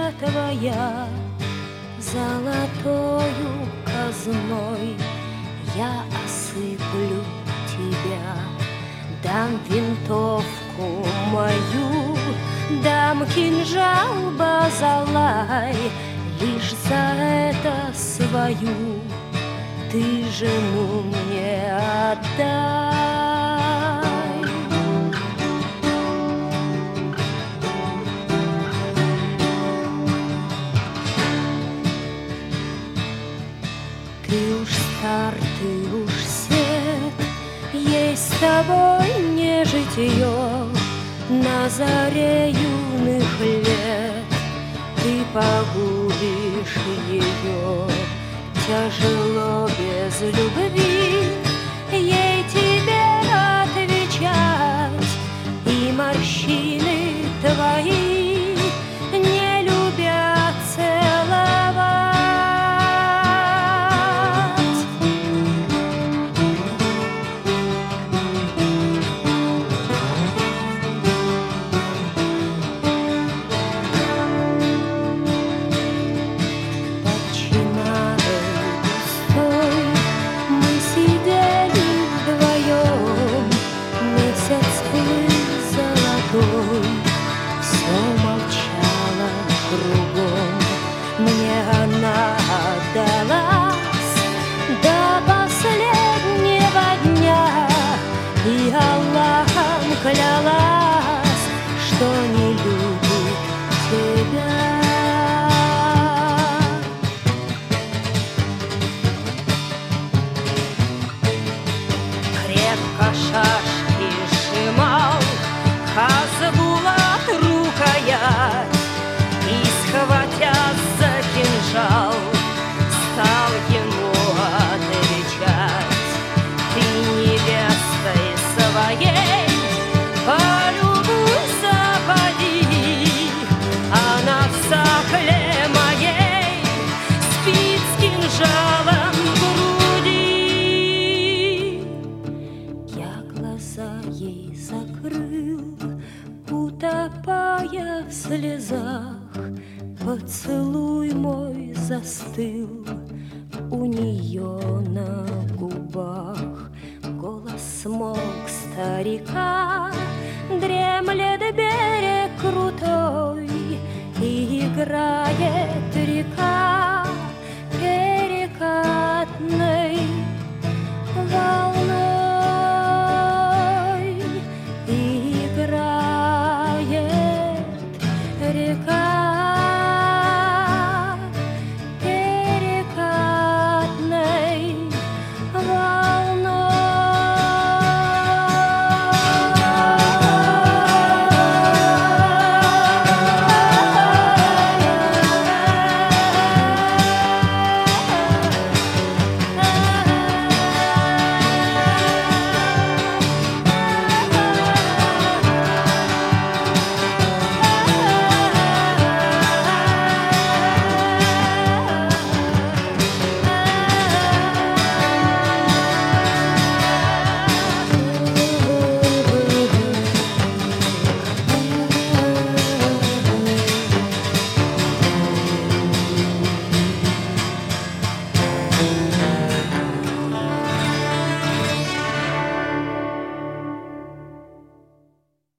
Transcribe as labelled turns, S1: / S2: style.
S1: душа твоя золотою казной. Я осыплю тебя, дам винтовку мою, дам кинжал Базалай, лишь за это свою ты жену мне отдай. Ты уж стар, ты уж сед, ей с тобой не житье. На заре юных лет ты погубишь ее. Тяжело без любви ей тебе отвечать, и морщины твои не любят целовать. Все молчало кругом, мне она отдалась до последнего дня, и Аллахом клялась, что не любит тебя. Крепко шашки сжимал Хазбулат рукоять, и, схватясь за кинжал, стал ему отвечать: ты невестой своей полюбуйся, поди, она в сакле моей спит с кинжалом в груди. Я глаза ей закрыл, утопая в слезах, поцелуй мой застыл у нее на губах. Голос мог старика, дремлет берег крутой, и играет река перекатной волной. Играет река